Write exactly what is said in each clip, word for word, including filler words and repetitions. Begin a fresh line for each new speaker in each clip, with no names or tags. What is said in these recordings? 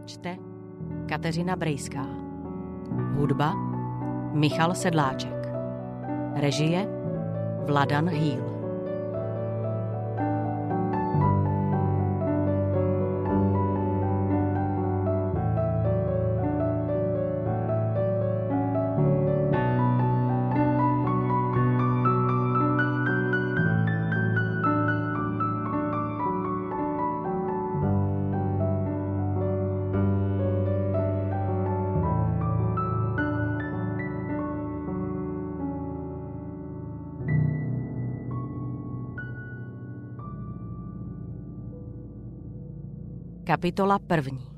Čte Kateřina Brejská. Hudba Michal Sedláček. Režie Vladan Hýl. Kapitola první.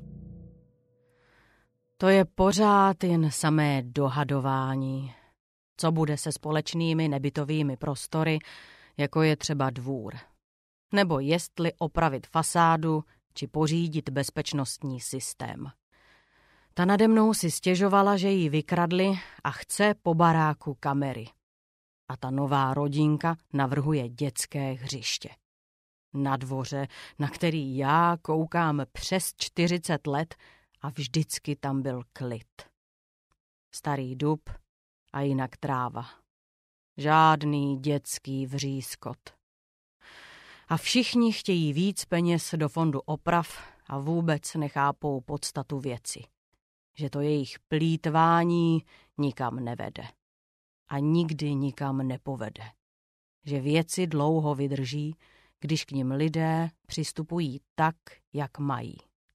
To je pořád jen samé dohadování. Co bude se společnými nebytovými prostory, jako je třeba dvůr? Nebo jestli opravit fasádu, či pořídit bezpečnostní systém. Ta nade mnou si stěžovala, že jí vykradli a chce po baráku kamery. A ta nová rodinka navrhuje dětské hřiště. Na dvoře, na který já koukám přes čtyřicet let a vždycky tam byl klid. Starý dub a jinak tráva. Žádný dětský vřískot. A všichni chtějí víc peněz do fondu oprav a vůbec nechápou podstatu věci. Že to jejich plýtvání nikam nevede. A nikdy nikam nepovede. Že věci dlouho vydrží, když k nim lidé přistupují tak, jak mají.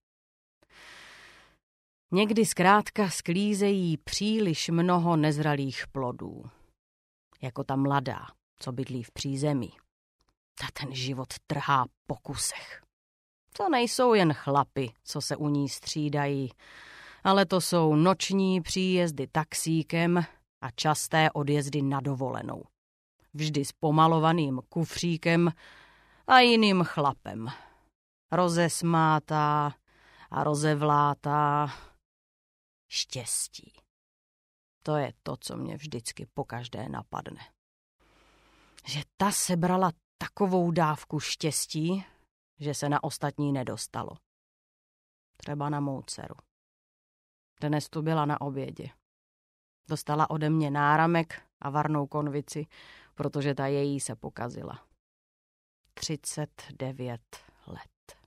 Někdy zkrátka sklízejí příliš mnoho nezralých plodů. Jako ta mladá, co bydlí v přízemí. Ta ten život trhá po kusech. To nejsou jen chlapi, co se u ní střídají, ale to jsou noční příjezdy taxíkem a časté odjezdy na dovolenou. Vždy s pomalovaným kufříkem a jiným chlapem. Rozesmátá a rozevlátá. Štěstí. To je to, co mě vždycky pokaždé napadne. Že ta sebrala takovou dávku štěstí, že se na ostatní nedostalo. Třeba na mou dceru. Dnes tu byla na obědě. Dostala ode mě náramek a varnou konvici, protože ta její se pokazila. třicet devět let.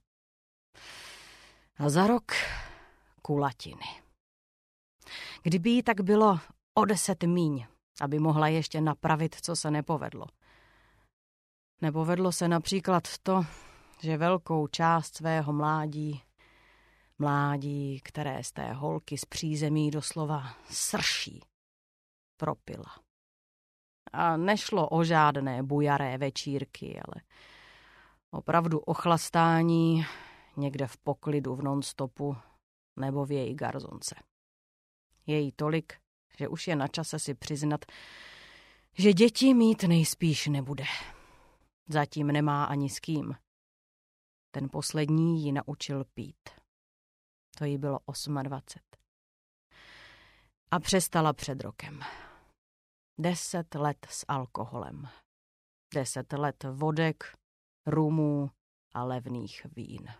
A za rok kulatiny. Kdyby jí tak bylo o deset míň, aby mohla ještě napravit, co se nepovedlo. Nepovedlo se například to, že velkou část svého mládí, mládí, které z té holky z přízemí doslova srší, propila. A nešlo o žádné bujaré večírky, ale opravdu ochlastání někde v poklidu v nonstopu nebo v její garzonce. Je jí tolik, že už je na čase si přiznat, že děti mít nejspíš nebude. Zatím nemá ani s kým. Ten poslední ji naučil pít. To jí bylo dvacet osm. A přestala před rokem. Deset let s alkoholem. Deset let vodek, rumů a levných vín.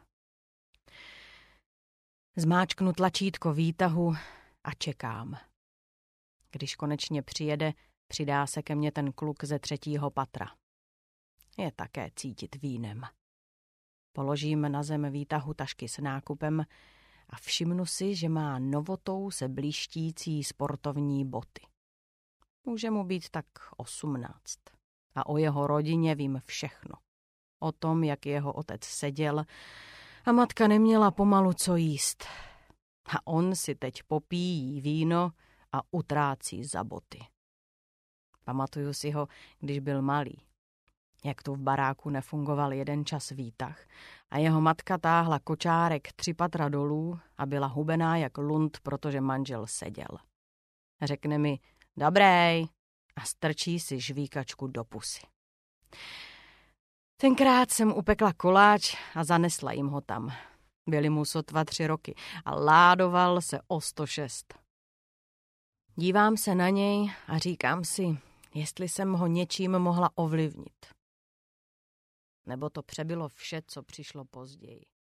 Zmáčknu tlačítko výtahu a čekám. Když konečně přijede, přidá se ke mně ten kluk ze třetího patra. Je také cítit vínem. Položím na zem výtahu tašky s nákupem a všimnu si, že má novotou se blíštící sportovní boty. Může mu být tak osmnáct. A o jeho rodině vím všechno. O tom, jak jeho otec seděl a matka neměla pomalu co jíst. A on si teď popíjí víno a utrácí za boty. Pamatuju si ho, když byl malý. Jak tu v baráku nefungoval jeden čas výtah a jeho matka táhla kočárek tři patra dolů a byla hubená jak lund, protože manžel seděl. Řekne mi, dobrej, a strčí si žvíkačku do pusy. Tenkrát jsem upekla koláč a zanesla jim ho tam. Byly mu sotva tři roky a ládoval se o sto šest. Dívám se na něj a říkám si, jestli jsem ho něčím mohla ovlivnit. Nebo to přebylo vše, co přišlo později.